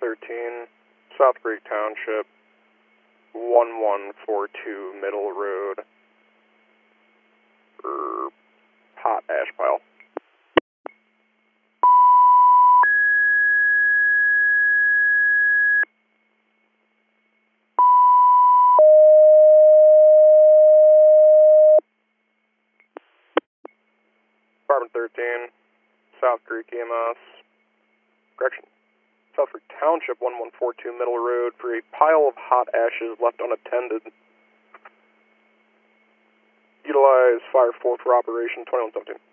13, South Creek Township, 1142 Middle Road, hot ash pile. Department 13, South Creek EMS, correction, South Creek Township, 1142 Middle Road, for a pile of hot ashes left unattended. Utilize Fire 4 for Operation 2117.